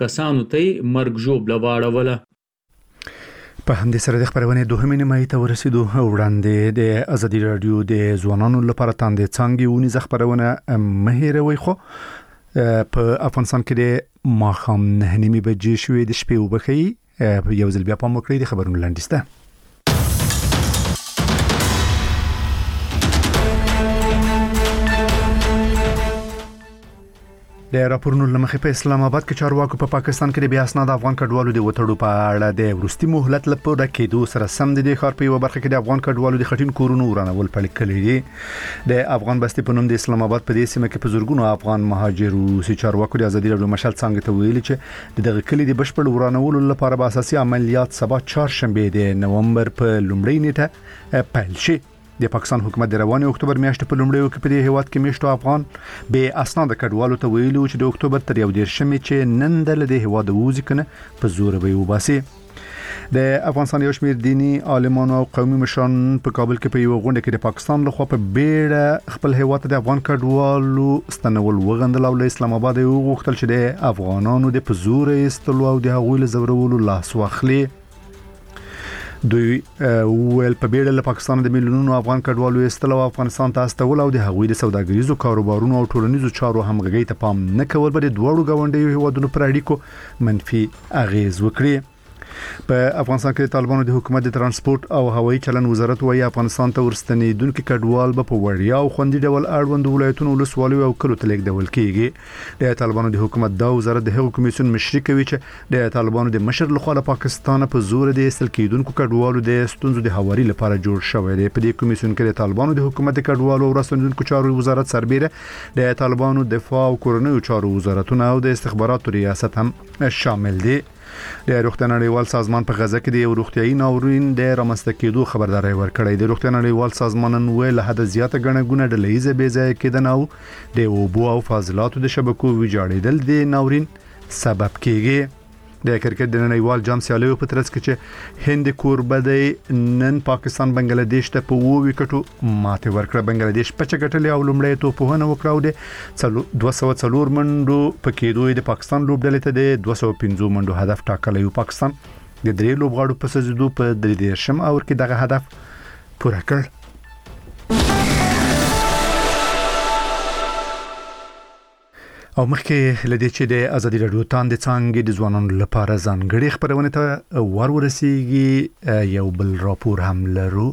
کسانو ته مرګ ژوبله واړوله. په همدې سره د خبرونې دوهمې نیمایي ته ورسېدو. وړاندې د ازادي راډیو د ځوانانو لپاره تاندې څانګې ونیزه خبرونه مه هېروئ. خو په افغانستان کې د ماښام 9:30 بجې شوې د شپې وبخښئ. یو ځل بیا پام وکړئ د خبرونو لنډیز ته. د راپورونو لمخې په اسلام آباد کې چارواکو په پاکستان کې د بیا اسناد افغان کډوالو د وټړو په اړه د ورستي مهلت لپاره کېدو سره سم د ښار په یو برخه کې د افغان کډوالو د خټین کورونو ورانول پیل کړي دي. د افغان بستي په نوم د اسلام آباد په دې سیمه کې په زورګونو افغان مهاجرو سي چارواکو د ازادي راډیو مشال څنګه ته ویلي چې دغه کلی د بشپړ ورانولو لپاره به اساسي عملیات سبا چهارشنبه د نومبر په لومړۍ نیټه پیل شي. د پاکستان حکومت د رواني اکتوبر میاشتې په لومړیو کې په دې هیواد کې میشتو افغان به اسناد کډوالو ته ویلو چې د اکتوبر تر 11 چې نن د هیواد وځي کنه په زور به وباسي. د افغانستان یو شمېر دینی عالمانو او قومي مشران په کابل کې په یو غونډه کې د پاکستان لخوا په بیړه خپل هیواد د افغان کډوالو ستنول وغندل او له اسلام آباد یو غوښتل چې د افغانانو د پزور استلو او د هغوی له زورولو لاس واخلي. دوی ویل په بیړه له پاکستان د میلیونونو افغان کډوالو استلو افغانستان ته استول او د هغوی د سوداګریزو کاروبارونو او ټولنیزو چارو همغږۍ ته پام نه کول به د دوړو غونډیو هیوادونو پر اړیکو منفي اغیز وکړي. په افغانستان کې د طالبانو د حکومت د ترانسپورت او هوایي چلن وزارت وايي افغانستان ته ورستنیدونکو کډوال به په وړیا او خوندي ډول اړوند ولایتونو ولسوالیو او کلو ته لیږدول کیږي. د طالبانو د حکومت دا وزارت د هغو کمیسیون مشري کوي چې د طالبانو د مشر لخوا له پاکستان په زور د استل کېدونکو کډوالو د ستونزو د هواري لپاره جوړ شوی دی. په دې کمیسیون کې د طالبانو د حکومت د کډوالو او راستنیدونکو چارو وزارت سربېره د طالبانو دفاع او کورنیو چارو وزارتونه او د استخباراتو ریاست هم شامل دي. د روغتیا نړیوال سازمان په غزه کې د یو روغتیايي ناورین د رامنځته کېدو خبرداري ورکړې. د روغتیا نړیوال سازمان نن ویل حد زیاته ګڼه ډلهیزه بې ځای کېدنه او د اوبو او فاضلاتو د شبکو ویجاړېدل د ناورین سبب کېږي. د کرکټ د نړیوال جام سیالیو په ترڅ کې چې هند کوربه دی نن پاکستان بنگلاديش ته په 2 وکټو ماته ورکړه. بنگلاديش په چټکټلې او لومړی توپونه وکړه او د 204 منډو په کېدو د پاکستان لوبډلې ته د 250 منډو هدف ټاکلی. پاکستان د 3 لوبغاړو په سزیدو په 3 اور کې دغه هدف پوره کړ. او مخکې لدې چې د ازادي راډیو تاندې څنګه د ځوانانو لپاره ځانګړي خبرونه ته ورسیږي یو بل راپور هم لرو.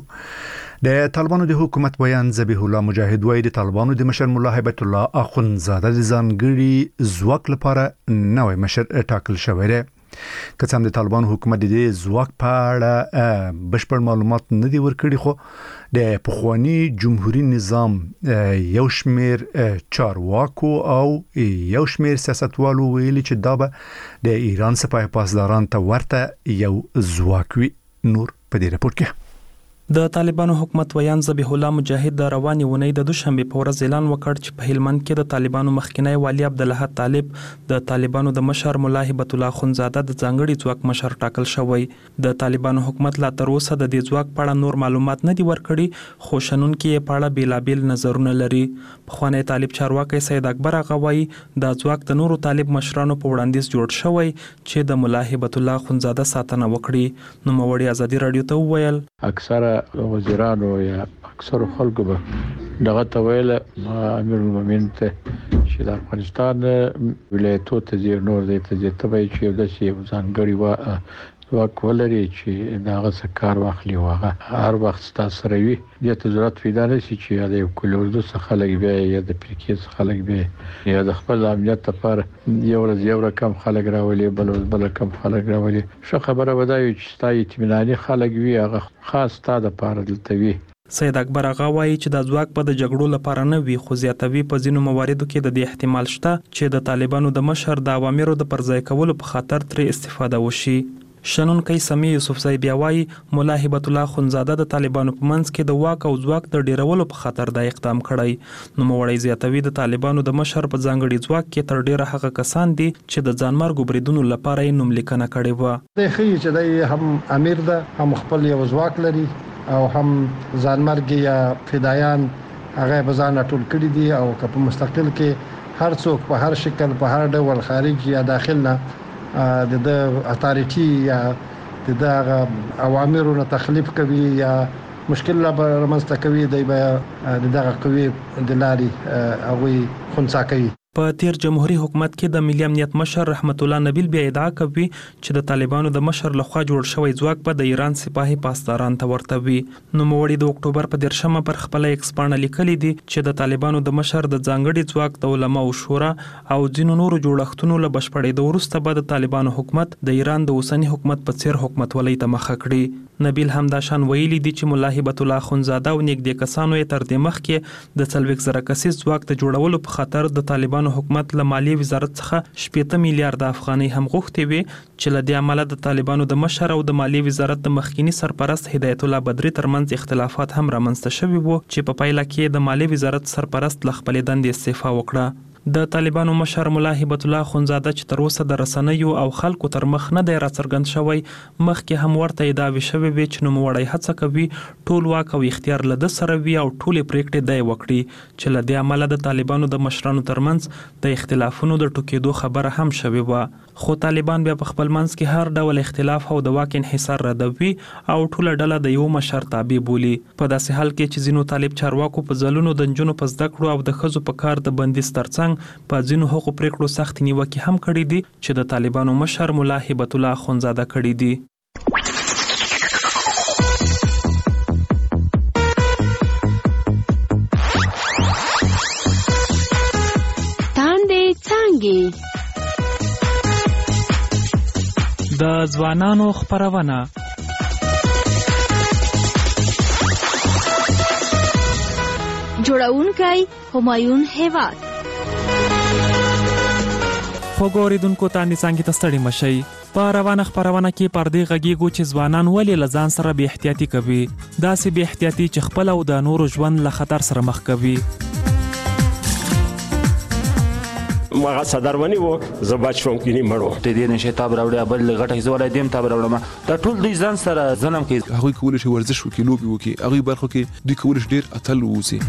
د طالبانو د حکومت بیان ذبیح الله مجاهد وایي د طالبانو د مشر مولا هیبت الله اخوندزاده د ځانګړي ځواک لپاره نوې مشر ټاکل شوی دی. که څنګه د طالبانو حکومت د ځواک په اړه بشپړ معلومات نه دی ورکړي خو د پخوانی جمهوریت نظام یو شمیر چارواکو او یو شمیر سیاستوالو ویلي چې دا به د ایران سپاه پاسداران ته ورته یو ځواک وي. نور په دې راپور کې د طالبانو حکومت ویان ذبیح الله مجاهد د رواني ونې د دوشنبه په ورځ اعلان وکړ چې په هلمند کې د طالبانو مخکنی والی عبدالله طالب د طالبانو د مشر مولا هیبت الله اخوندزاده د ځانګړي ځواک مشر ټاکل شوی. د طالبانو حکومت لا تر اوسه د دې ځواک په اړه نور معلومات نه دي ورکړي خو شنونکي یې په اړه بیلابیل نظرونه لري. پخوانی طالب چارواکي سید اکبر غوي د ځواک د نورو طالب مشرانو په وړاندیز جوړ شوی چې د مولا هیبت الله اخوندزاده ساتنه وکړي. نو موړي ازادي رادیو ته وویل اکثره وزیرانو یا اکثر خلکو به دغه تویل امیر المؤمنین ته چې د افغانستان ولایتو ته زیر نور دی ته تبعی چې د سی ځانګړي واک ولري چې داغه سکار واخلي واغه هر وخت تاسو سره وي د ضرورت پیدا نشي چې د کلوردو څخه لګي یا د پریکې څخه لګي یا د خپل امنیت لپاره یو ورځ یو رقم خلک راولي بل کم خلک راولي. شو خبره ودایي چې ستای اطمیناني خلک وي هغه خاص تا د پاره دلته وي. سید اکبر غوي چې د ځواک په د جګړو لپاره نه وي خو زیاتوي په ځینو مواردو کې د دې احتمال شته چې د طالبانو د مشر د اوامرو د پرځای کولو په خاطر تر استفاده وشي. شنونکي سمی یوسفزی بیا وایي مولا هیبت الله اخوندزاده د طالبانو په منځ کې د واک او ځواک د ډیرولو په خاطر دا اقدام کړی. نو موړی زیاتوي د طالبانو د مشر په ځانګړي ځواک کې تر ډیره هغه کسان دي چې د ځانمرګ بریدونو لپاره یې نوم لیکنه کړې و. د خې چې د هم امیر ده هم خپل یو ځواک لري او هم ځانمرګ یا فدایان هغه بزانه ټول کړی دي او که په مستقل کې هر څوک په هر شکل په هر ډول خارج یا داخل نه د اتارټي یا د اوامرونو تخلیف کوي یا مشکل لا رامنځته کوي دغه قوی د لاري هغه خنثی کوي. په تیر جمهوریت حکومت کې د ملي امنیت مشر رحمت الله نبیل بیا ادعا کوي چې د طالبانو د مشر لخوا جوړ شوی ځواک په د ایران سپاهي پاسداران ته ورته وي. نوموړي د اکتوبر په 10 پر خپل ایکس باندې لیکلي دي چې د طالبانو د مشر د ځانګړي ځواک د علماو شورا او ځینو نورو جوړښتونو له بشپړېدو وروسته به د طالبانو حکومت د ایران د اوسنی حکومت په څیر حکومت ولې ته مخه کړي. نبیل همداشان ویلي دي چې مولا هبت الله اخندزاده او نږدې کسانو یې تر دې مخکې د 40,000 کسیز ځواک د جوړولو په خاطر د طالبانو حکومت له مالیې وزارت څخه 70 میلیارډ افغانۍ هم غوښتي وي چې له دې عمله د طالبانو د مشر او د مالیې وزارت د مخکینی سرپرست هدایت الله بدری ترمنځ اختلافات هم رامنځته شوي وو چې په پایله کې د مالیې وزارت سرپرست له خپلې دندې استعفا وکړه. د طالبانو مشر مولا هبت الله اخندزاده چې تر اوسه د رسنیو او خلکو تر مخ نه دی راڅرګند شوی مخکې هم ورته ادعاوې شوې وي چې نوموړی هڅه کوي ټول واک او اختیار له ده سره وي او ټولې پریکړې دی وکړي چې له دې عمله د طالبانو د مشرانو ترمنځ د اختلافونو د ټوکېدو خبره هم شوې وه. خو طالبان بیا په خپل منځ کې هر ډول اختلاف او د واک انحصار ردوي او ټوله ډله د یو مشر تابع بولي. په داسې حال کې چې ځینو طالب چارواکو په ځلونو د نجونو په زده کړو او د ښځو په کار د بندیز ترڅنګ په ځینو حقوقو پریکړو سخت نیوکې هم کړې دي چې د طالبانو مشر مولا هبت الله اخندزاده کړې دي. تاندې څانګې د ځوانانو خپرونه جوړونکی همایون هیواد. خوږو اوریدونکو تاندې څانګې ته ستړي مشئ. په روانه خپرونه کې پر دې غږیږو چې ځوانان ولې له ځان سره بې احتیاطي کوي، داسې بې احتیاطي چې خپل او د نورو ژوند له خطر سره مخ کوي. مغه صدرونی وو زبات شوم کینی مړو ته دې نشه تاب راوړې بل غټه زولای دیم تاب راوړم دا ټول دوی ځان سره ظلم کوي. هغه کول شي ورزش وکي لوبي وکي هغه برخه کې دوی کول شي ډیر اتل ووسی.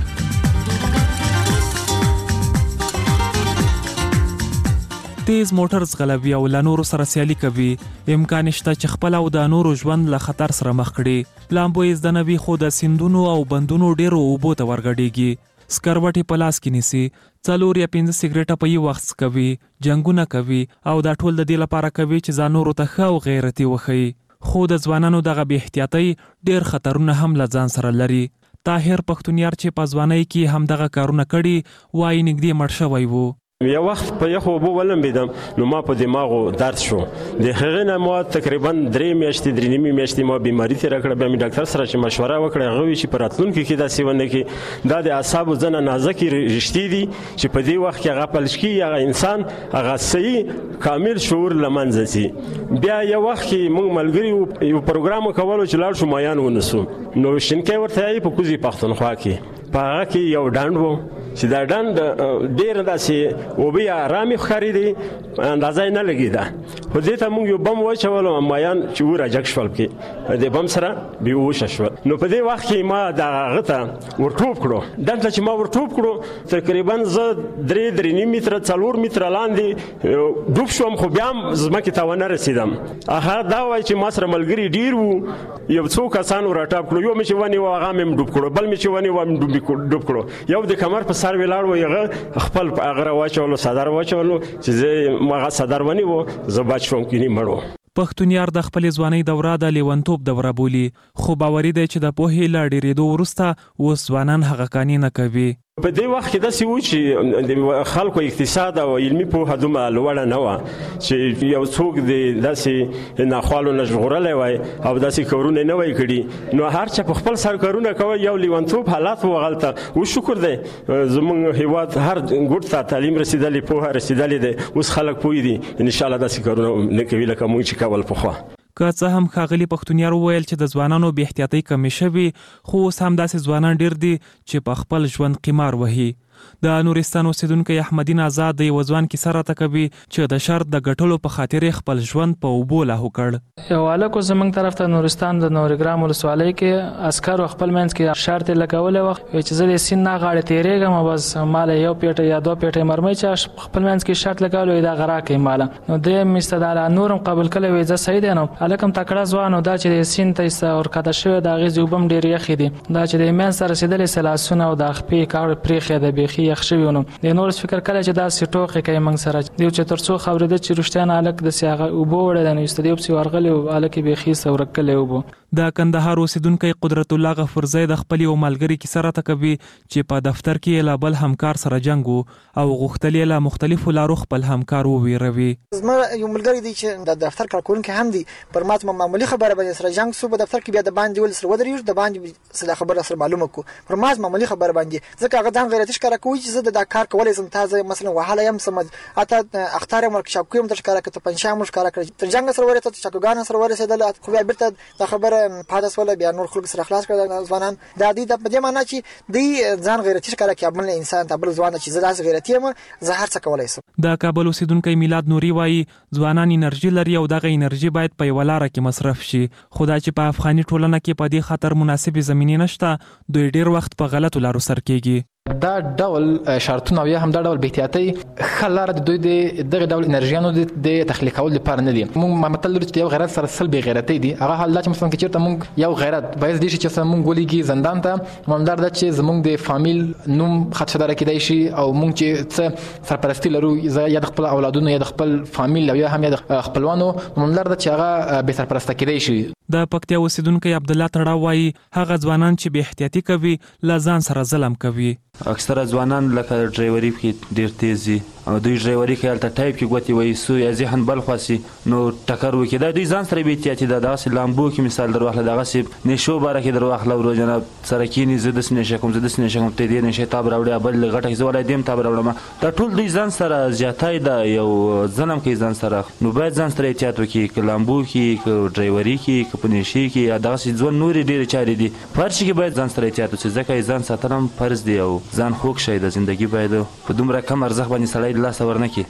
تیز موټر ځغلوي او له نورو سره سیالي کوي. امکان شته چې خپل او د نورو ژوند له خطر سره مخ کړي. لامبو یې زده نه وي خو د سیندونو او بندونو ډیرو اوبو ته ورګډېږي. سکروټې په لاس کې نیسي، 4 یا 5 سیګریټه په یو وخت کوي، جنگونه کوي او دا ټول د دې لپاره کوي چې ځان نورو ته ښه او غیرتي وښيي. خو د ځوانانو دغه بې احتیاطۍ ډیر خطرونه هم له ځان سره لري. طاهر پښتونیار چې په ځوانۍ کې هم دغه کارونه کړي وایي نږدې مړ شوی وو. یو وخت په یخو اوبو ولمبېدم نو ما په دماغو درد شو. د هغې نه ما تقریبا 3 میاشتې ما بیماري تېره کړه. بیا مې ډاکټر سره چې مشوره وکړه هغه وایي چې په راتلونکي کې داسې ونه کړي. دا د اعصابو ځنه نازکې رشتې دي چې په دې وخت کې هغه فلج کېږي، هغه انسان هغه صحیح کامل شعور له منځه ځي. بیا یو وخت کې موږ ملګري یو پروګرام کولو چې لاړ شو مایان ونیسو نو شینکۍ ورته یې په کوزي پښتونخوا کې په هغه کې یو ډنډ و چې دا ډنډ ډېر داسې اوبه یې ارامې ښکارېدې، اندازه یې نه لګېده. خو دې ته موږ یو بم واچولو مایان چې ورجګ شول پکې د بم سره بېهوشه شول. نو په دې وخت کې ما د هغه ته ورټوپ کړو. ډنډ ته چې ما ورټوپ کړو تقریبا زه 3.5 متره 4 متره لاندې ډوب شوم، خو بیا هم ځمکې ته ونه رسېدم. هغه دا وایي چې ما سره ملګري ډېر وو، یو څو کسان ورټاپ کړو. یو مې چې ونیو هغه مې ډوب کړو، بل مې چې ونیو هم ډوب کړو. یو د کمر په سر ولاړ و، هغه خپل هغه واچولو صدر واچولو چې زه هغه صدر ونیو زه بچ شوم کینی مړو. پښتونیار د خپل ځوانۍ دوره د لیونتوب دوره بولي، خو باوري دی چې د پوهې له ډېرېدو وروسته اوس ځوانان هغه کانې نه کوي. په دې وخت کې داسې و چې د خلکو اقتصاد او علمي پوهه دومره لوړه نه وه چې یو څوک د داسې ناخوالو نه ژغورلی وای او داسې کارونه نه وای کړي. نو هر چا په خپل سر کارونه کوي. یو لیونتوب حالات و هغلته و شکر دی زموږ هیواد هر ګوټ ته تعلیم رسېدلی، پوهه رسېدلی دی. اوس خلک پوه دي انشاءالله داسې کارونه نه کوي لکه موږ چې کول پخوا. که څه هم ښاغلي پښتونیار وویل چې د ځوانانو بې احتیاطۍ کمې شوي، خو اوس هم داسې ځوانان ډېر دي چې په خپل ژوند قمار وهي. د نورستان اوسیدونکو احمدین آزاد د وزوان کې سره تکوي چې د شرط د ګټلو په خاطر خپل ژوند په اوبو لاهو کړ. یو الکو زمنګ طرف ته نورستان د نورګرام ولسوالۍ کې عسكر خپل منځ کې شرط لګولې وخت چې زه د سین نه غاړه تیرېږم بس مال یو پیټه یا دوه پیټه مرمۍ چې خپل منځ کې شرط لګولې دا غرا کوي مال نو د مستدار نورم قبول کړي وې زه صحیح دی نو الکم تکړه ځوانو دا چې د سین ته است او کده شو دا غي زوبم ډیر یخ دي دا چې د من سره رسیدلې سلاسونه او د خپې کار پرېخه د بيخي یخ شویونو د نور فکر کړي چې دا سټوخه کوي موږ سره دی چې ترڅو خبره د چیرشتان الک د سیاغه او بوړه د نوستدیوب سی ورغلی او الک بيخي سورکلې وبو. د کندهار اوسیدونکو قدرت الله غفرزی د خپل یو ملګری کې سره تکوي چې په دفتر کې لا بل همکار سره جنگ او غوښتلې لا مختلفو لارو خپل همکار وویروي. زما یو ملګری دی چې د دفتر کارکونکو هم دی پر ماته معمولی خبره باندې سره جنگ سو په دفتر کې بیا د باندې ول سره ودرېږي د باندې سره خبره سره معلومه کو پر ماته معمولی خبره باندې ځکه هغه ځان غیرتي ښکارا کوي چې زه د کار کولای سم تازه مثلا وهاله يم سم اته اختار مر شاو کوم د ښکارا کته پنځه مر ښکارا کړ تر جنگ سره ورته چاکوګان سره ورسېدل خو بیا بیرته د خبره پاداس ولا بیا نور خلک سره خلاص کړل ځوانان د دې د په دې معنی چې دی ځان غیرتي ښکارا کوي بل انسان ته بل ځوان چې زه داس غیرتي یم زه هر څه کولای سم. د کابل اوسیدونکو میلاد نوري وایي ځوانان انرژي لري او دغه انرژي باید په یو لار کې مصرف شي خو دا چې په افغاني ټولنه کې په دې خطر مناسب زمینه نشته دوی ډیر وخت په غلطو لارو سر کېږي. دا ډول شرطونه یا هم دا ډول بهتیاتي خلار د دوی دغه ډول انرژيانو د تخلیق کول لپاره نه دي. موږ متل لري چې یو غیرت سره سلبي غیرتي دي هغه حالت چې مثلا چې موږ یو غیرت باید دي چې موږ ولېږي زندان ته ممدار د چې زموږ د فامیل نوم خدشدار کېدای شي او موږ چې سرپرستی لرو یا د خپل اولادونو یا د خپل فامیل یا هم د خپلوانو ممدار د چې هغه به سرپرسته کېدای شي. د پکتیا اوسیدونکو عبد الله تړاو وایي هغه ځوانان چې به احتیاطي کوي لا ځان سره ظلم کوي. اکثره ځوانان لکه ډرایوري کې ډیر تیز دي او دوی ډرایوري کې الته ټایپ کې غوتی وایي سو یا ذهن بل خاصي نو ټکر وکړي دا دوی ځان سره به احتیاطي دا داسې لامبو کې مثال دروخله دغه سي نشو باره کې دروخله ورو جناب سره کې زه د سنې شکم ته دې نشه تاب راوړي بل غټه زولای دیم تاب راوړم دا ټول دوی ځان سره زیاتای دا یو ځنم کې ځان سره نو باید ځان سره احتیاط وکړي ک لامبو کې ډرایوري کې ک پنيشي کې یا دغه سي ځون نور ډیر چاري دي فرش کې باید ځان سره احتیاط وکړي ځکه ځان ساتنم فرض دی او ځان خوښ شي د ژوندۍ باید په دومره کم ارزښت باندې سړی د لاس ورنکي.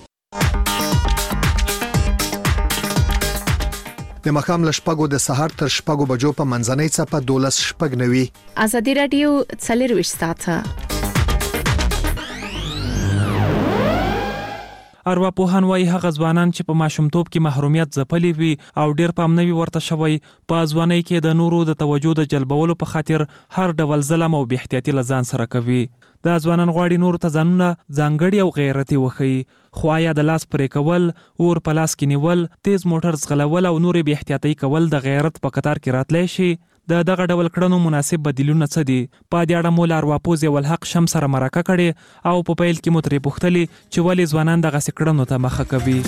د مخام لشپګو د سحر تر شپګو بجو په منځنۍ څپه 12 شپګ نوي. ازادي رادیو څلرويش ساعته. ارواپوهان وایي هغه ځوانان چې په ماشومتوب کې محرومیت ځپلي وي او ډیر پام نه وي ورته شوی په ځوانۍ کې د نورو د توجه د جلبولو په خاطر هر ډول ظلم او بې احتیاطي له ځان سره کوي. دا ځوانان غواړي نور ته ځانونه ځانګړي او غیرتي وښيي خو آیا د لاس پرې کول اور په لاس کې نیول تیز موټر ځغلول او نور بې احتیاطي کول د غیرت په قطار کې راتلی شي؟ د دغه ډول کړنو مناسب بدیلونه څه دي؟ په دې اړه مو له ارواپوز ولحق شم سره مرکه کړې او په پیل کې مو ترې پوښتلې چې ولې ځوانان دغسې کړنو ته مخه کوي.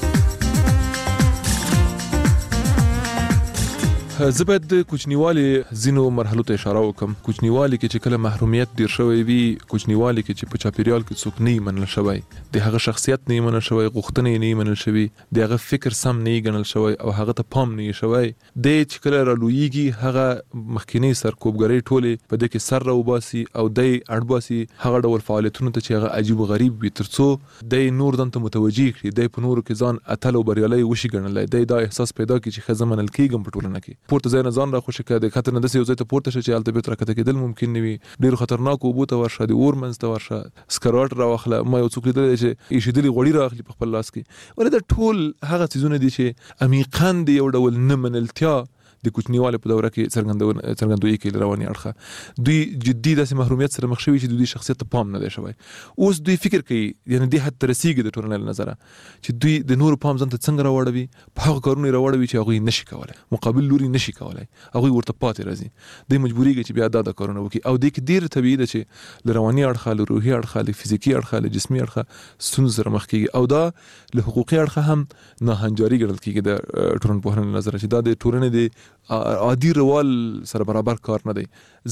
زه باید د کوچنیوالي ځینو مرحلو ته اشاره وکم. کوچنیوالي کې چې کله محرومیت ډیر شوی وي کوچنیوالي کې چې په چاپیریال کې څوک نه منل شوی د هغه شخصیت نه منل شوی غوښتنې نه منل شوی د هغه فکر سم نه ګڼل شوی او هغه ته پام نه شوی د چې کله رالویږي هغه مخکینی سرکوبګری ټوله په دې کې سر راوباسي او د اړباسي هغه ډول فعالیتونه ته چې هغه عجیب غریب وي ترڅو د نور دنته متوجي کړي د په نورو کې ځان اتل او بریالي وشي ګڼلای دا احساس پیدا کړي چې خزه منل کېږم په ټولنه کې پورته ځای نه ځان را خوشی کړه د خطر نه دسې یو ځای ته پورته شي چې هلته بېرته راکته کېدل ممکن نه وي ډېرو خطرناکو اوبو ته ورشه د اور منځ ته ورشه سکروټ راواخله ما یو څوک لیدلی چې ایښېدلي غوړي رااخلي په خپل لاس کې ولې دا ټول هغه څیزونه دي چې عمیقاً د یو ډول نه منلتیا د کوچنیوالي په دوره کې څرګندوي کوي رواني اړخه دوی جدي داسې محرومیت سره مخ شوي چې دوی شخصیت ته پام نه دی شوی اوس دوی فکر کوي یعنی دې حد ته رسیږي د ټولنې له نظره چې دوی د نورو پام ځان ته څنګه راوړوي په هغو کارونو یې راوړوي چې هغوی نشي کولی مقابل لوري نشي کولی هغوی ورته پاتې راځي دوی مجبورېږي چې بیا دا کارونه وکړي او دې کې ډېر طبیعي ده چې له رواني اړخه له روحي اړخه له فزیکي اړخه له جسمي اړخه ستونزو سره مخ کېږي او دا له حقوقي اړخه هم ناهنجاري ګڼل کېږي د ټولنپوهنې له نظره چې دا د ټولنې د عادي روال سره برابر کار نه دی.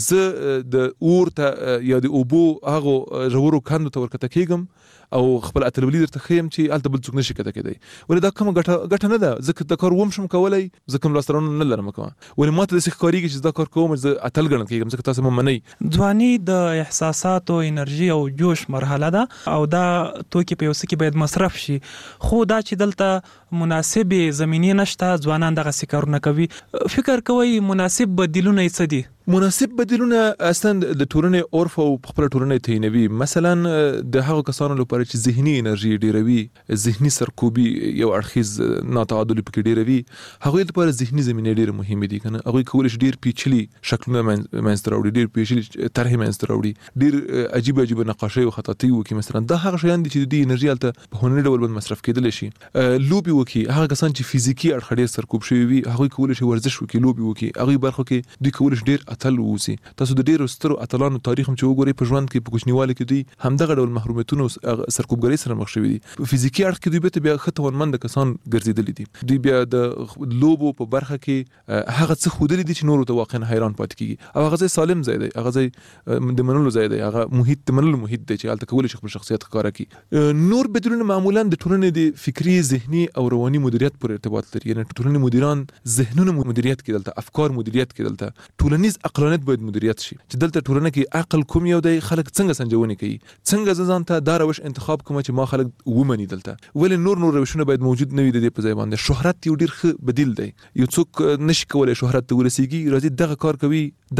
زه د اور ته یا د اوبو هغه ژورو کندو ته ورکته کېږم او خپل اتلولي درته ښیم چې هلته بل څوک نشي کته کېدی. ولې دا کومه ګټه نه ده. زه د کار وم شم کولی، زه کوم لاسته راوړنه نه لرم کومه. ولې ما ته داسې ښکارېږي چې دا کار کوم زه اتل ګڼل کېږم ځکه تاسو مې منئ. ځواني د احساساتو، انرژي او جوش مرحله ده او دا توکي په یو څه کې باید مصرف شي. خو دا چې دلته مناسبې زمینې نشته، ځوانان دغسې کارونه کوي. فکر کوئ مناسب بدیلونه یې څه دي؟ مناسب بدیلونه اصلا د ټولنې عرف او خپل ټولنې تعینوي. مثلا د هغو کسانو لپاره چې ذهني انرژي ډیروي، ذهني سرکوبي یو اړخیز ناتعادل پکې ډیروي، هغوی لپاره ذهني زمینې ډېرې مهمې دي کنه. هغوی کولی شي ډېر پیچلي شکلونه منځته راوړي، ډېر پیچلي طرحې منځته راوړي، ډېر عجیب عجیب نقاشۍ او خطاطۍ وکړي. مثلا دا هغه شیان دي چې د دې انرژي هلته په هنري ډول باندې مصرف کېدلی شي. لوبې وکړي، هغه کسان چې فزیکي اړخ ډېر سرکوب شوي وي هغوی کولی شي ورزش وکړي، لوبې وکړي. هغوی برخو کې دوی کولی شي ډېر اتل واوسي. تاسو د ډېرو سترو اتلانو تاریخ هم چې وګورئ په ژوند کې په کوچنیوالي کې دوی همدغه ډول محرومیتونو سرکوبګرۍ سره مخ شوي دي. په فزیکي اړخ کې دوی بیرته بیا ښه توانمنده کسان ګرځېدلي دي. دوی بیا د لوبو په برخه کې هغه څه ښودلي دي چې نورو ته واقعا حیران پاتې کېږي. او هغه ځای سالم ځای دی، هغه ځای د منلو ځای دی، هغه محیط د منلو محیط دی چې هلته کولی شي خپل شخصیت ښکاره کړي. نور بدلونونه معمولا د ټولنې د فکري، ذهني او رواني مدیریت پورې ارتباط لري. یعنې ټولنې مدیران ذهنونه مدیریت کړي دلته، افکار مدیریت کړي دلته، ټولنیز عقلانیت باید مدیریت شي چې دلته ټولنه کې عقل کوم یو دی، خلک څنګه سنجونې کوي، څنګه زه ځان ته دا روش انتخاب کوم چې ما خلک ومني دلته. ولې نور روشونه باید موجود نه وي د دې په ځای باندې. شهرت یو ډېر ښه بدیل دی. یو څوک نشي کولی شهرت ته ورسېږي، راځي دغه کار کوي،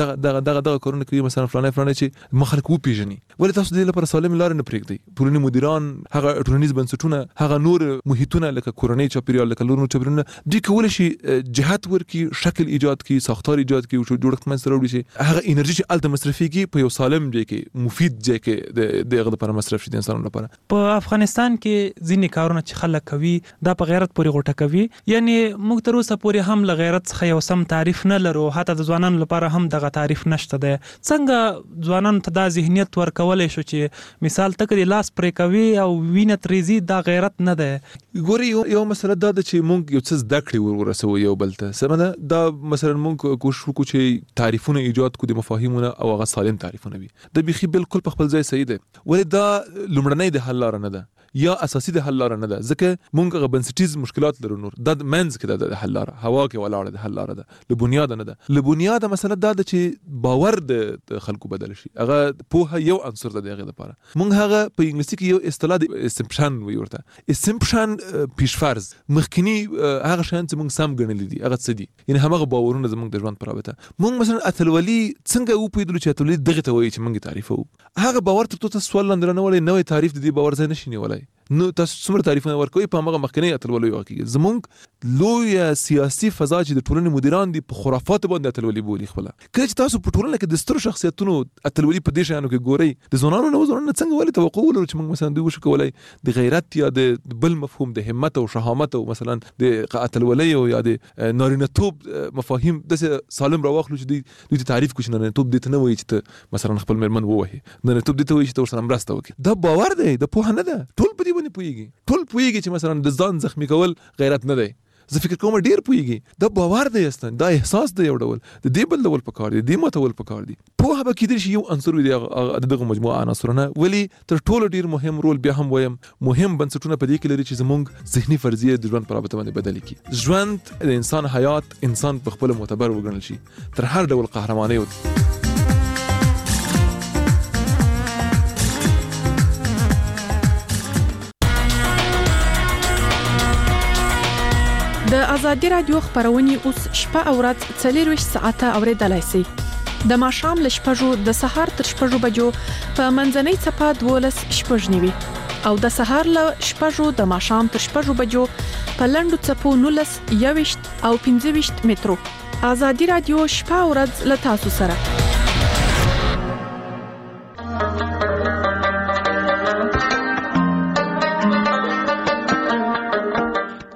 دغه کارونه کوي، مثلا فلانی چې ما خلک وپېژني. ولې تاسو د دې لپاره سالم لارې نه پرېږدئ. ټولنې مدیران، هغه ټولنیز بنسټونه، هغه نور محیطونه لکه کورنۍ چاپېریال، لکه نور چاپېریالونه، دوی کولی شي جهت ورکړي، شکل ایجاد کړي، ساختار ایجاد کړي او جوړښت منځته راوړي چې هغه انرژي چې هلته مصرفېږي په یو سالم ځای کې، مفید ځای کې د هغه لپاره مصرف شي د انسانانو لپاره. په افغانستان کې ځینې کارونه چې خلک کوي دا په غیرت پورې غوټه کوي. یعنې موږ تر اوسه پورې هم له غیرت څخه یو سم تعریف نه لرو، حتی د ځوانانو لپاره هم دغه تعریف نشته دی. څنګه ځوانانو ته دا ذهنیت ورکولی شو چې مثال ته که د لاس پرې کوي او وینه ترې ځي دا غیرت نه دی؟ ګورې یو مسله دا ده چې موږ یو څه زده کړې ورسوو یو بل ته. سمه ده، دا مثلا موږ کوشش وکړو چې تعریفونه ایجاد کړو د مفاهیمونه او هغه سالم تعریفونه وي. دا بیخي بالکل په خپل ځای صحیح دی. ولې دا لومړنۍ د حل لاره نه ده یا اساسي د حل لاره نه ده، ځکه موږ هغه بنسټیز مشکلات لرو. نور دا منځ کې د حل لاره، هوا کې ولاړه د حل لاره ده، له بنیاده نه ده. له بنیاده مسله دا ده چې باور د خلکو بدل شي. هغه پوهه یو عنصر ده د هغې لپاره. موږ هغه په انګلیسي کې یو اصطلاح د اسمپشن وایي ورته. اسمپشن پیشفرض، مخکینی هغه شیان چې موږ سم ګڼلي دي هغه څه دي، یعنې همغه باورونه زموږ د ژوند په رابطه. موږ مثلا اتلولي څنګه وپوهېدلو چې اتلولي دغې ته وایي چې موږ یې تعریفوو. هغه باور تر څو تاسو سوال لاندې رانهولی، نوی تعریف د دې باور ځای نشي نیولی. نو تاسو څومره تعریفونه ورکوي په همغه مخکینۍ اتلولۍ واقعي. زموږ لویه سیاسي فضا چې د ټولنې مدیران دي په خرافاتو باندې اتلولي بولي خپله. کله چې تاسو په ټولنه کې د سترو شخصیتونو اتلولي په دې شیانو کې ګورئ، د ځوانانو نه څنګه ولې توقع ولرو چې موږ مثلا دوی وشو کولی د غیرت یا د بل مفهوم د همت او شهامت او مثلا د اتلولۍ او یا د نارینه‌توب مفاهیم داسې سالم راواخلو چې دوی ته تعریف کړو چې نارینه‌توب دې ته نه وایي چې ته مثلا خپل مېرمن ووهې، نارینه‌توب دې ته وایي چې ته ورسره مرسته وکړې. دا باور دی، د پوهه نه ده. ټول په دې باندې پوهېږي، ټول پوهېږي چې مثلا د ځان زخمي کول غیرت نه دی. زه فکر کوم ډیر پوهېږي، دا باور دی اصلا، دا احساس دی یو ډول، د دې بل ډول پکار دی، د دې ماتول پکار دی. پوهه به کېدای شي یو عنصر وي د دغه مجموعه عناصرونه. ولې تر ټولو ډیر مهم رول بیا هم وایم مهم بنسټونه په دې کې لري چې زموږ ذهني فرضیه د ژوند په رابطه باندې بدلې کړي. ژوند د انسان حیات انسان په خپل معتبر وګڼل شي تر هر ډول قهرمانۍ. د ازادي رادیو خبرونه اوس شپه او ورځ 24 ساعته اوریدلای شئ. د ماښام له 6 د سهار تر 6 بجو په منځنۍ صفه 12 شپږ نیوي او د سهار له 6 د ماښام تر 6 بجو په لنډو صفو 19 21 او 25 مترو. ازادي رادیو شپه او ورځ له تاسو سره.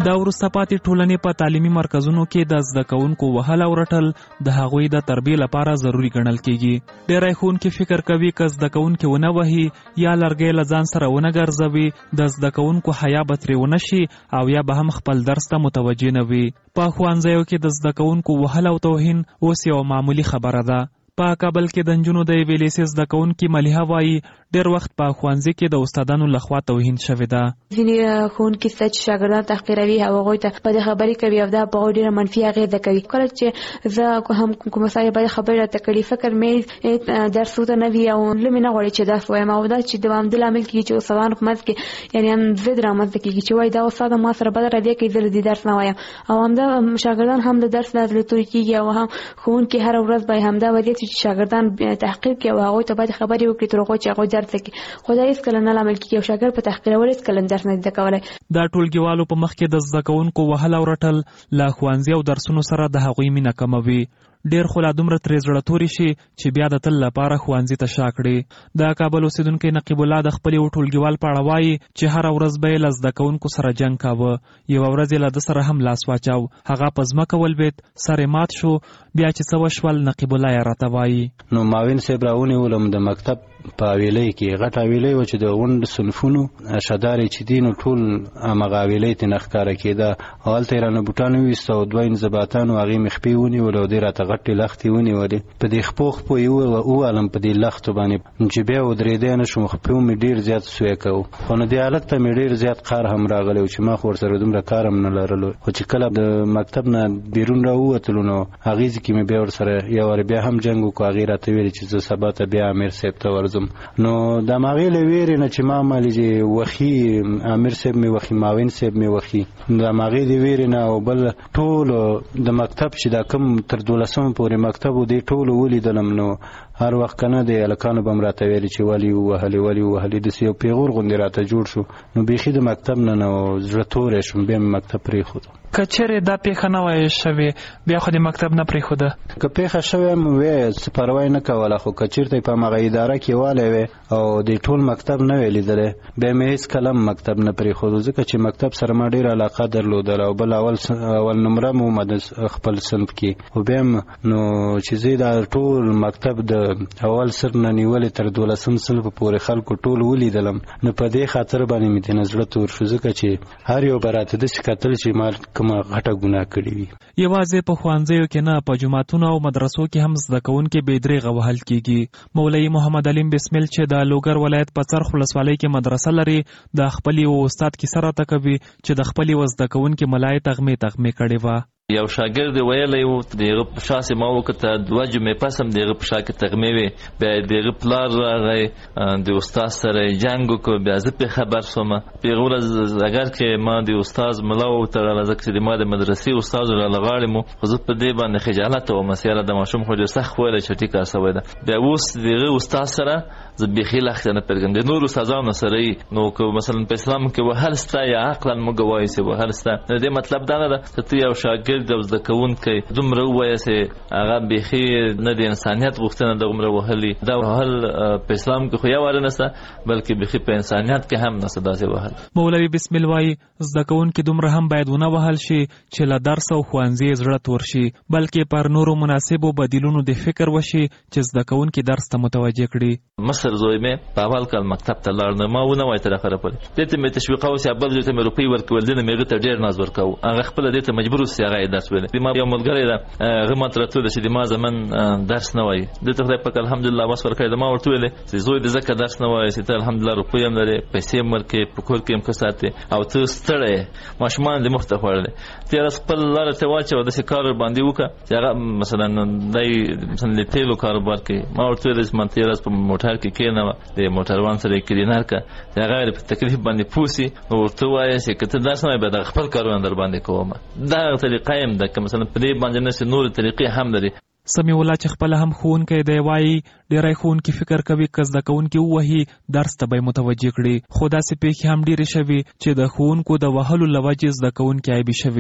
د وروسته پاتې ټولنې په تعلیمي مرکزونو کې د زده کوونکو وهل او رټل د هغوی د تربیې لپاره ضروری ګڼل کیږي. ډېری ښوونکي فکر کوي که زده کوونکي ونه وهي یا لرګی له ځان سره ونه ګرځوي د زده کوونکو حیا به ترې ونه شي او یا به هم خپل درس ته متوجه نه وي. په ښوونځیو کې د زده کوونکو وهل او توهین اوس یو معمولي خبره ده. په کابل کې د نجونو د یوې لیسې زده کوونکي ملیحه وایي ډېر وخت په ښوونځي کې د استادانو لخوا توهین شوې ده. ځینې ښوونکي شته چې شاګردان تحقیروي او هغوی ته بدې خبرې کوي او دا په هغوی ډېره منفي اغېزه کوي. کله چې زه هم کومه ځای بدې خبرې راته کړي فکر مې درس ورته نه وي او زړه مې نه غواړي چې درس ووایم او دا چې د همدې لامل کېږي چې استادانو په منځ کې یعنې هم ضد رامنځته کېږي چې وایي دا استاد ما سره بده رویه کوي زه له دې درس نه وایم او همدا شاګردان هم د درس نه زړه توری کېږي او هم ښوونکي هره ورځ به همدا وضعیت چې شاګردان تحقیر کوي او هغوی ته باید خبرې وکړي تر هغو چې هغوی درس وکړي. خو دا هېڅکله نه لامل کېږي او شاګرد په تحقیرولو هېڅکله درس نه زده کولی. دا ټولګیوالو په مخ کې د زده کوونکو وهل او رټل له ښوونځي او درسونو سره د هغوی مینه کموي. ډېر خو لا دومره ترې زړه توري شي چې بیا د تل لپاره ښوونځي ته شا کړي. د کابل اوسېدونکی نقیب الله د خپل یو ټولګیوال په اړه وایي چې هره ورځ به یې له زده کوونکو سره جنګ کاوه. یوه ورځ یې له ده سره هم لاس واچاو. هغه په ځمکه ولوېد، سر یې مات شو. بیا چې څه وشول نقیب الله یې راته وایي. نو معاون صاحب راونیولم د مکتب په حویلۍ کې غټه حویلۍ وه چې د غونډ صنفونو شدارې چې دي نو ټول همغه حویلۍ ترې نه ښکاره کېده. هلته یې رانه بوټان وویسته او دوه انضباطانو هغې مې خپې ونیولې او دې راته غټې لښتې ونیولې. په دې خپو یې ووالم په دې لښتو باندې چې بیا ودرېدی نه شوم. خپې مې ډېر زیات سوی کوو خو نو دې حالت ته مې ډېر زیات قهر هم راغلی و چې ما خو ورسره دومره کار هم نه لرلو. خو چې کله د مکتب نه بیرون راووتلو نو هغې ځای کې مې بیا ورسره یو وار بیا هم جنګ وکړو. هغې راته ویلې چې زه سبا ته بیا امیر صاحب ته ورځم. نو د هماغې له ویرې نه چې ما مالې وخي امیر صاحب مې وخي معاون صاحب مې وخي د هماغې د ویرې نه او بل ټولو د مکتب چې دا کوم تر 12 پورې مکتب و دې ټولو ولیدلم. نو هر وخت کنه د هلکانو به م راته ویلې چې ولې ووهلې داسې یو پیغور غوندې راته جوړ شو. نو بیخي د مکتب نه نو زړه توری شوم. بیا مې مکتب پرېښودو. که چېرې دا پیښه نه وای شوې بیا خو د مکتب نه پرېښوده؟ که پیښه شوې هم وی څه پروا یې نه کوله خو که چېرته په همغه اداره کې والی وی او د ټول مکتب نه وی لیدلی بیا مې هېڅکله هم مکتب نه پرېښودو ځکه چې مکتب سره ما ډېره علاقه درلودله او بل اول نمره م ومه د خپل صنف کې. خو بیا هم نو چې زه دا ټول مکتب د اول سر نه نیولې تر 12 صنف پورې خلکو ټول ولیدلم نو په دې خاطر باندې مې ترېنه زړه تور شو ځکه چې هر یو به راته داسې کتل چې ما کومه غټه ګناه کړې وي. یوازې په ښوونځیو کې نه په جوماتونو او مدرسو کې هم زده کوونکي بې درېغه وهل کېږي. مولوي محمد علیم بسمل چې د لوګر ولایت په څرخ ولسوالۍ کې مدرسه لري د خپل یو استاد کیسه راته کوي چې د خپل یو زده کوونکي ملا یې تغمې کړې وه. یو شاګرد ویلی و دغه په شا سې ما وکته 2 جمعې پس هم دغه په شا کې تغمې وې. بیا دغه پلار راغی د استاد سره یې جنګ وکړ. بیا زه پرې خبر شوم. په هغه ورځ اگر کې ما د استاد ملا وتړله ځکه چې ما د مدرسې استاد راله غاړې مو خو زه په دې باندې خجالته وم چې یاره د ماشوم خو ډېر سخت ویلی چې ټیکه سوی ده. بیا اوس دغه استاد سره زه بیخي لښته نه پرېږدم د نورو استادانو سره یې. نو که مثلا په اسلام کې وهل سته یا عقلا موږ وایو چې وهل سته د دې مطلب دا نه ده چې ته یو شاګرد او زده کوونکی دومره ووایه چې هغه بیخي نه د انسانیت غوښتنه دومره وهلي. دا وهل په اسلام کې خو یواره نشته بلکې بیخي په انسانیت کې هم نشته داسې وهل. مولوي بسمل وایي زده کوونکي دومره هم باید ونه وهل شي چې له درس او ښوونځي زړه تور شي بلکې پر نورو مناسبو بدیلونو د فکر وشي چې زده کوونکي درس ته متوجه کړي. مصر زوی مې په اول کال مکتب ته لاړ نه ما ونه وای تر اخره پورې دې ته مې تشویقاوه چې بل ځای ته مې روپۍ ورکول دې نه مې هغه ته ډېر ناز ورکاوه. هغه خپله دې ته مجبور اوسي هغه یې درس ویلی. ما یو ملګری ده هغه ماته راته ویله چې د ما زمن درس نه وایي. دې ته خدای پاک الحمدلله وس ورکړی. ما ورته ویلې چې زوی دې ځکه درس نه وایي چې ته الحمدلله روپۍ هم لرې پیسې هم ورکوې په کور کې هم ښه ساتې او ته ستړی یې ماشومان دې مخ ته خوړلی. تېره ورځ خپل لاره ته واچوه داسې کار ورباندې وکړه چې هغه مثلا دی مثلا د تیلو کاروبار کوي. ما ورته ویلې چې من تېره ورځ په موټر کې کېنوه د موټروان سره یې کلینر کړه چې هغه په تکلیف باندې پوه سي نو ورته ووایه چې که ته درس نه وایې بیا دغه خپل کارونه در باندې کوم. دغه طریقه هم ده که مثلا په دې باندې نشي نورې طریقې هم لري. سمیع الله چې خپله هم ښوونکی دی وایي ډېری ښوونکي فکر کوي که زده کوونکي ووهي درس ته به یې متوجه کړي خو داسې پیښې هم ډېرې شوي چې د ښوونکو د وهلو له وجې زده کوونکي عیبي شوي دي.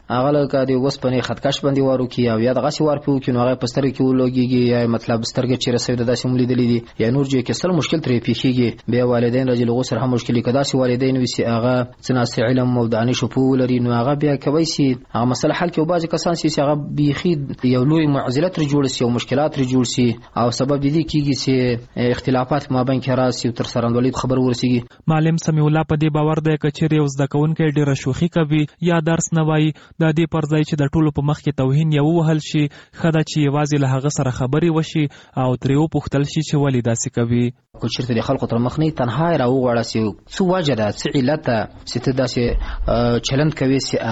هغه لکه د وسپنې خطکش باندې وارو کی او یا دغه سی وار پیو کې نو هغه پستر کې ولوګيږي یا مطلب سترګې چې رسوي د داسې مولې دي یا نور چې کسل مشکل ترې پیښیږي بیا والدین رجل غوسر هم مشکل کدا سی والدین وسی هغه څنګه علم او دانش په لري نو هغه بیا کوي سي هغه مسله حل کې او بعض کسان سي هغه بيخي یو لوی معضلات ر جوړ سي او مشکلات ر جوړ سي او سبب دي کیږي سي اختلافات ما بین کې راسي او تر سرندولي خبر ورسیږي. معلم سمیع الله په دې باور دی کچېر یو زده کوونکی ډېر شوخي کوي یا درس نه وایي د دې پر ځای چې د ټولو په مخ کې توهین یو وهل شي خدا چې یوازې له هغه سره خبرې وشي او ترې وپوښتل شي چې ولې داسې کوي. کو چیرته د خلکو تر مخ نه تنها راوغړا سي څو وجه ده څه علت چې ته داسې چلند کوي چې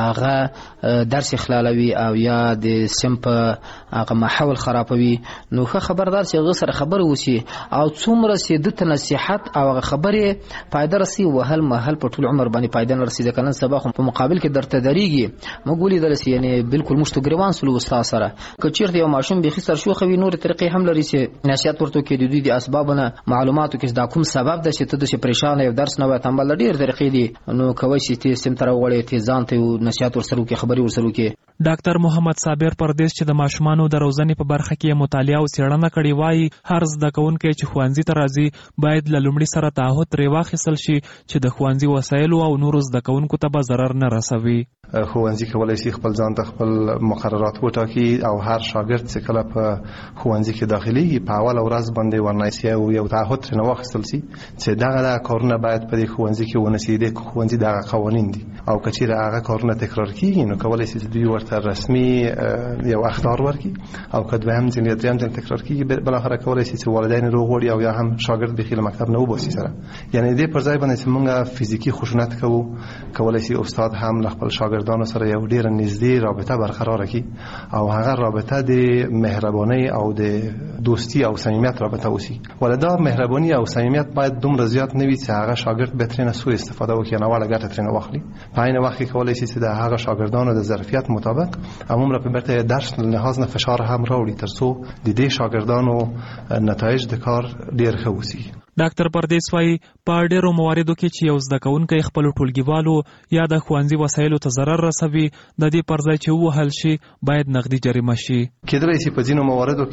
هغه درس خلالوي او یا د سمپ هغه محول خرابوي نو خبردار چې هغه سره خبر وسی او څومره سي د نصيحت او هغه خبره فائدہ رسي وهل محل په ټول عمر باندې فائدہ نه رسي ځکه نن سبا په مقابل کې درته دریږي مګولي درسي یعنی بالکل مشتګروان سلو استاد سره که چیرته یو ماشوم به خسر شو خوي نور طریقې هم لري چې نصيحت ورته کې د دوی د اسبابونه معلوماتو کې دا کوم سبب ده چې ته د پریشان یو درس نه وای تمبل ډیر طریقې دي نو کوي چې ته سم تر وړې ته ځان ته نصيحت ورسره کې خبري ورسره کې. ډاکټر محمد صابر پردیس چې د ماشومانو د روزنې په برخه کې مطالعه او څېړنه کړې وایي هر زده کوونکی چې ښوونځي ته راځي باید له لومړي سره تعهد ترې واخیستل شي چې د ښوونځي وسایلو او نورو زده کوونکو ته به ضرر نه رسوي. ښوونځي کولی شي خپل ځان ته خپل مقررات وټاکي او هر شاګرد چې کله په ښوونځي کې داخليږي په اول ورځ باندې ورنایسي او یو تعهد ترې واخیستل شي چې دغه کارونه باید په دې ښوونځي کې ونشي د ښوونځي دغه قوانین دي او که چیرې هغه کارونه تکرار کیږي نو کولی شي دوی ورته رسمي یو اخطار ورکړي او که دویم ځل تکرار کیږي بلاخره کولی شي چې والدین روغوړي او یا هم شاګرد به خپل مکتب نه وباسي سره یعنی دې پر ځای باندې چې موږ فزیکی خشونت کوو کولی شي استاد هم خپل شاګردانو سره یو ډیر نږدې رابطه برقرار کړي او هغه رابطه د مهرباني او د دوستی او صمیمیت رابطه وسی ولدا مهرباني او صمیمیت باید دومره زیات نه وي چې هغه شاګرد به ترنه سوء استفاده وکړي نه ولا ګټه ترنه واخلي په عین وخت کې کولی شي چې د هغه شاګردانو د ظرفیت مطابق عموما په برته درس لحاظ نه فشار هم راوړي ترڅو د دې شاګردانو نتایج د کار ډیر ښه وسی. ډاکټر پردیس وايي په ډیرو مواردو کې چې یو زده کوونکی خپل ټولګیوالو یا د ښوونځي وسایلو ته ضرر رسوي د دې پر ځای چې وهل شي باید نقدي جریمه شي. کېدای شي په ځینو مواردو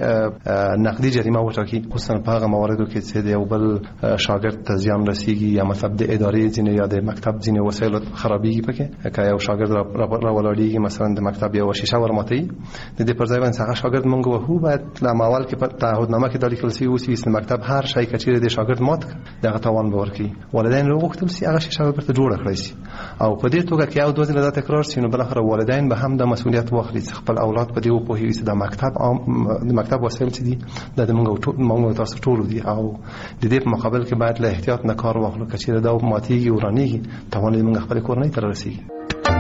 کې نقدي جریمه وټاکي خصوصا په هغه مواردو کې چې د یو بل شاګرد ته زیان رسیږي یا مطلب د ادارې ځینې یا د مکتب ځینې وسایل خرابېږي پکې که یو شاګرد را ولاړېږي مثلا د مکتب یو شیشه ورماتي د دې پر ځای باندې هغه شاګرد مونږ وهو باید له اول کې په تعهدنامه کې د لیکل شوی اوسي چې مکتب هر شی کچې د شاګرد مات دغه توان به ورکړي والدین له غوښتل سي هغه شیشه ورته جوړه کړی سي او په دې توګه کې او دوه ځله تکرار سي نو بل اخر والدین به هم د مسؤلیت واخلي خپل اولاد په دې وپوهوي چې د مکتب وسایل چې دي د موږ تاسو ټول دي او د دې په مقابل کې باید له احتیاط نه کار واخلو کچې دا ماتيږي ورانيږي توان موږ خپل کورنۍ ته رسیږي.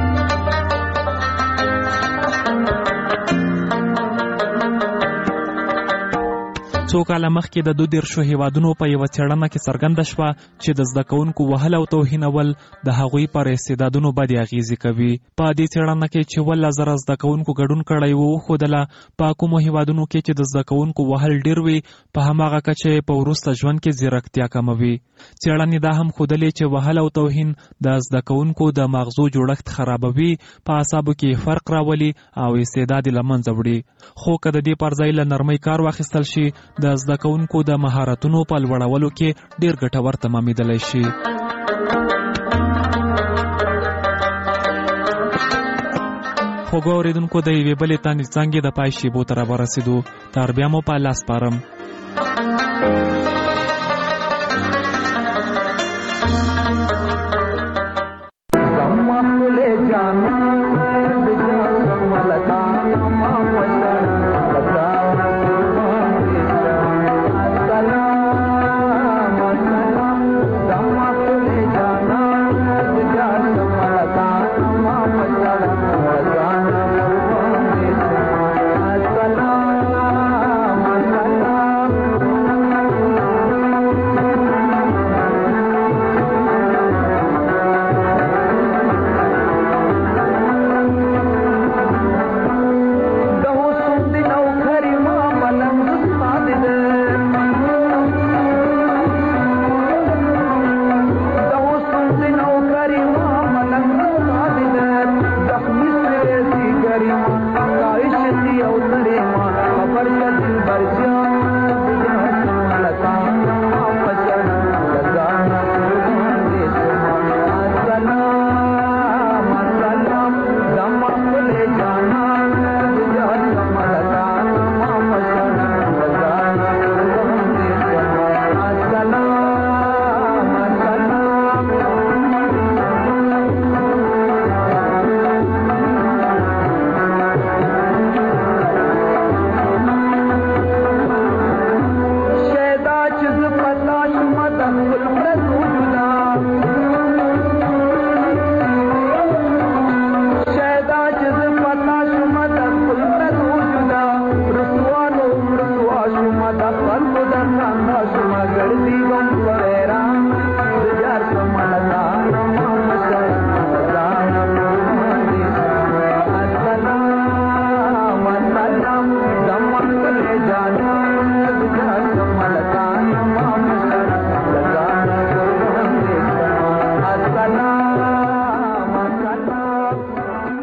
څو کاله مخکې د 22 هیوادونو په یو څېړنه کې څرګنده شوه چې د زده کوونکو وهل او توهینول د هغوی پر استعدادونو بدې اغیزې کوي. په دې څېړنه کې چې 1000 زده کوونکو ګډون کړی و ښودله په کومو هیوادونو کې چې د زده کوونکو وهل ډیر وي په هماغه کچه په وروسته ژوند کې ځیرکتیا کموي. څېړنې دا هم ښودلې چې وهل او توهین د زده کوونکو د مغزو جوړښت خرابوي په اعصابو کې فرق راولي او استعداد له منځه وړي. خو که د دې پر ځای له نرمۍ کار واخیستل شي د زده کوونکو د مهارتونو په لوړولو کې ډیر ګټور تمامېدلی شي. خوږو اورېدونکو د یوې بلې تانې څانګې د پای شیبو ته راورسېدو. تر بیا مو په لاس سپارم.